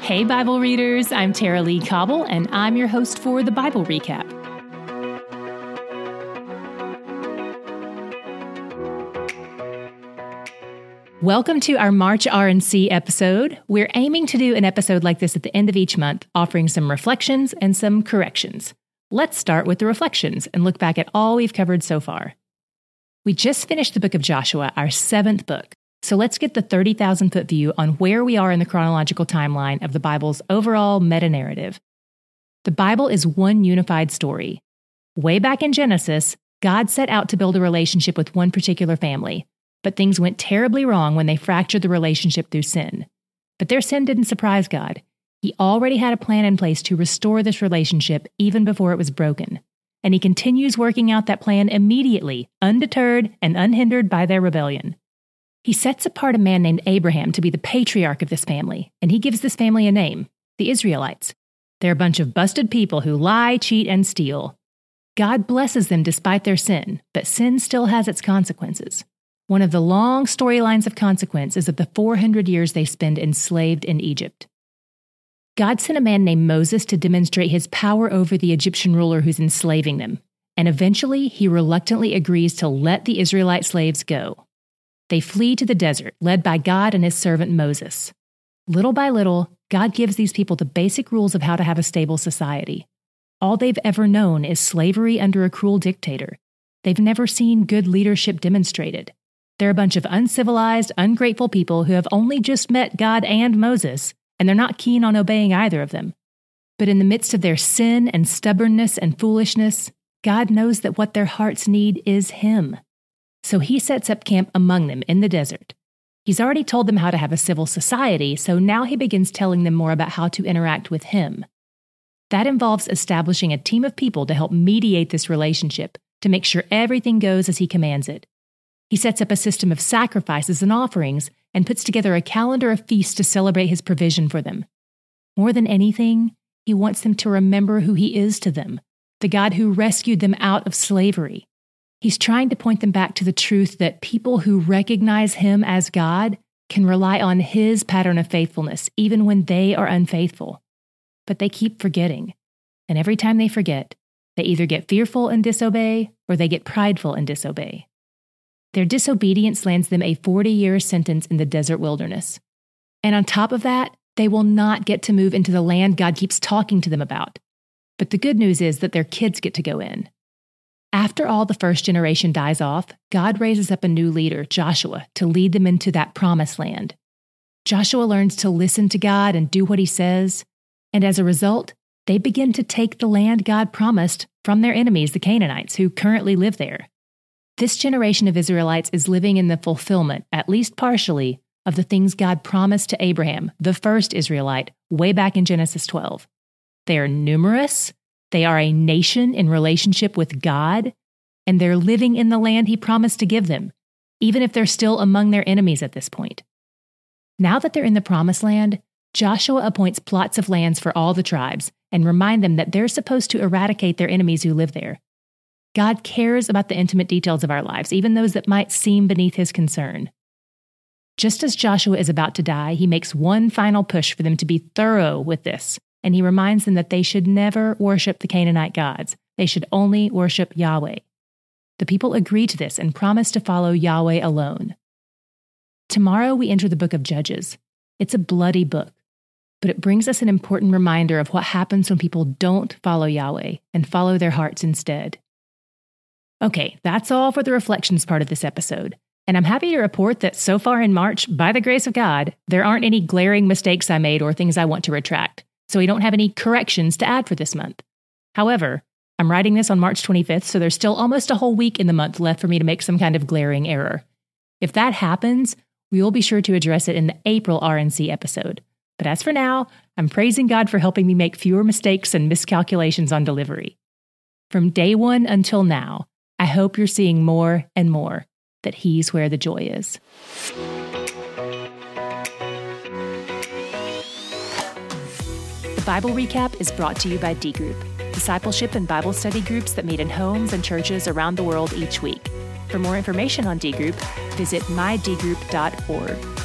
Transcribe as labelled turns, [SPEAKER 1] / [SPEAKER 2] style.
[SPEAKER 1] Hey, Bible readers, I'm Tara Lee Cobble, and I'm your host for the Bible Recap. Welcome to our March R&C episode. We're aiming to do an episode like this at the end of each month, offering some reflections and some corrections. Let's start with the reflections and look back at all we've covered so far. We just finished the book of Joshua, our 7th book. So let's get the 30,000-foot view on where we are in the chronological timeline of the Bible's overall meta-narrative. The Bible is one unified story. Way back in Genesis, God set out to build a relationship with one particular family, but things went terribly wrong when they fractured the relationship through sin. But their sin didn't surprise God. He already had a plan in place to restore this relationship even before it was broken. And he continues working out that plan immediately, undeterred and unhindered by their rebellion. He sets apart a man named Abraham to be the patriarch of this family, and he gives this family a name, the Israelites. They're a bunch of busted people who lie, cheat, and steal. God blesses them despite their sin, but sin still has its consequences. One of the long storylines of consequence is of the 400 years they spend enslaved in Egypt. God sent a man named Moses to demonstrate his power over the Egyptian ruler who's enslaving them, and eventually he reluctantly agrees to let the Israelite slaves go. They flee to the desert, led by God and his servant Moses. Little by little, God gives these people the basic rules of how to have a stable society. All they've ever known is slavery under a cruel dictator. They've never seen good leadership demonstrated. They're a bunch of uncivilized, ungrateful people who have only just met God and Moses, and they're not keen on obeying either of them. But in the midst of their sin and stubbornness and foolishness, God knows that what their hearts need is Him. So he sets up camp among them in the desert. He's already told them how to have a civil society, so now he begins telling them more about how to interact with him. That involves establishing a team of people to help mediate this relationship, to make sure everything goes as he commands it. He sets up a system of sacrifices and offerings and puts together a calendar of feasts to celebrate his provision for them. More than anything, he wants them to remember who he is to them, the God who rescued them out of slavery. He's trying to point them back to the truth that people who recognize him as God can rely on his pattern of faithfulness, even when they are unfaithful. But they keep forgetting. And every time they forget, they either get fearful and disobey, or they get prideful and disobey. Their disobedience lands them a 40-year sentence in the desert wilderness. And on top of that, they will not get to move into the land God keeps talking to them about. But the good news is that their kids get to go in. After all the first generation dies off, God raises up a new leader, Joshua, to lead them into that promised land. Joshua learns to listen to God and do what he says, and as a result, they begin to take the land God promised from their enemies, the Canaanites, who currently live there. This generation of Israelites is living in the fulfillment, at least partially, of the things God promised to Abraham, the first Israelite, way back in Genesis 12. They are numerous. They are a nation in relationship with God, and they're living in the land he promised to give them, even if they're still among their enemies at this point. Now that they're in the promised land, Joshua appoints plots of lands for all the tribes and remind them that they're supposed to eradicate their enemies who live there. God cares about the intimate details of our lives, even those that might seem beneath his concern. Just as Joshua is about to die, he makes one final push for them to be thorough with this. And he reminds them that they should never worship the Canaanite gods. They should only worship Yahweh. The people agree to this and promise to follow Yahweh alone. Tomorrow we enter the book of Judges. It's a bloody book, but it brings us an important reminder of what happens when people don't follow Yahweh and follow their hearts instead. Okay, that's all for the reflections part of this episode. And I'm happy to report that so far in March, by the grace of God, there aren't any glaring mistakes I made or things I want to retract. So we don't have any corrections to add for this month. However, I'm writing this on March 25th, so there's still almost a whole week in the month left for me to make some kind of glaring error. If that happens, we will be sure to address it in the April R&C episode. But as for now, I'm praising God for helping me make fewer mistakes and miscalculations on delivery. From day one until now, I hope you're seeing more and more that He's where the joy is. The Bible Recap is brought to you by D Group, discipleship and Bible study groups that meet in homes and churches around the world each week. For more information on D Group, visit mydgroup.org.